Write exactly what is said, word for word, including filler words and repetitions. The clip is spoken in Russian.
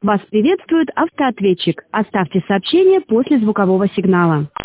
Вас приветствует автоответчик. Оставьте сообщение после звукового сигнала.